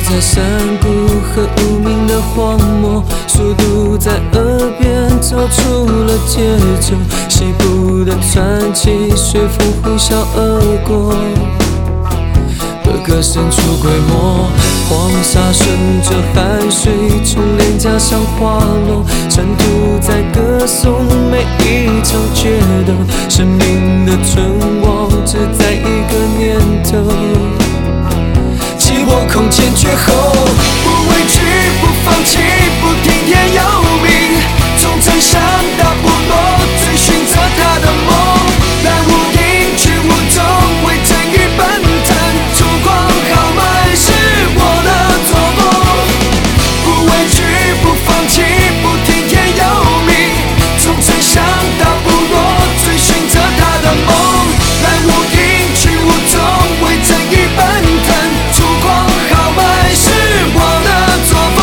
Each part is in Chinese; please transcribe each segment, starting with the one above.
在山谷和无名的荒漠，速度在耳边走出了节奏，西部的传奇随风呼啸而过，个个伸出规模，黄沙顺着汗水从脸颊上滑落，尘土在歌颂每一场决斗，生命的存亡只在一个念头，击破空前绝后，不畏惧，不放弃，不听天由命，从城乡到部落，追寻着他的梦，来无影去无踪，为正义奔腾，烛光豪迈是我的作风，不畏惧，不放弃，不听天由命，从城乡到部落，追寻着他的梦，来无影去无踪，为正义奔腾，烛光豪迈是我的作风。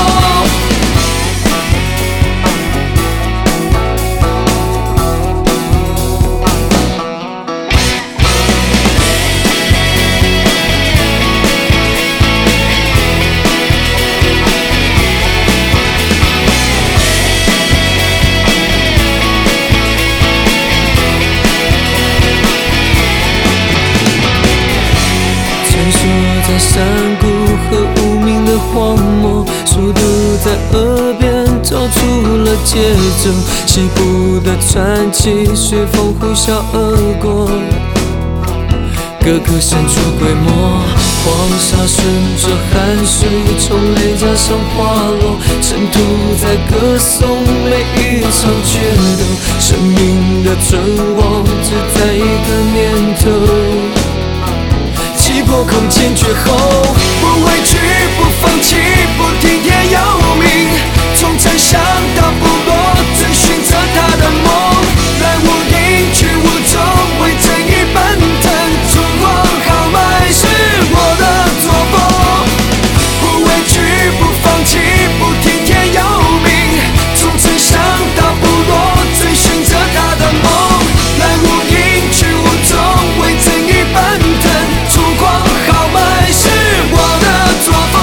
穿梭在山谷和无名的荒漠，速度在耳边走出了节奏，西部的传奇随风呼啸而过，个个伸出规模，黄沙顺着汗水从脸颊上滑落，尘土在歌颂每一场决斗，生命的存亡只在一个念头，击破空前绝后，不畏惧，不放弃，不听天由命，从城乡到部落，追寻着他的梦，来无影去无踪，为正义奔腾，烛光豪迈是我的作风，不畏惧，不放弃，不听天由命，从城乡到部落，追寻着他的梦，来无影去无踪，为正义奔腾，烛光豪迈是我的作风。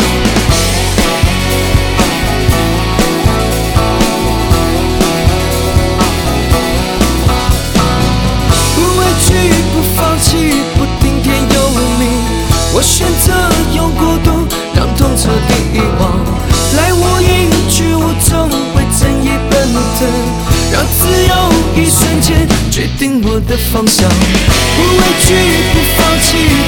不畏惧，不放弃，不听天由命，我选择用孤独让痛彻底遗忘，来无影去无踪，为正义奔腾，让自由一瞬间决定我的方向。不畏惧，不放弃，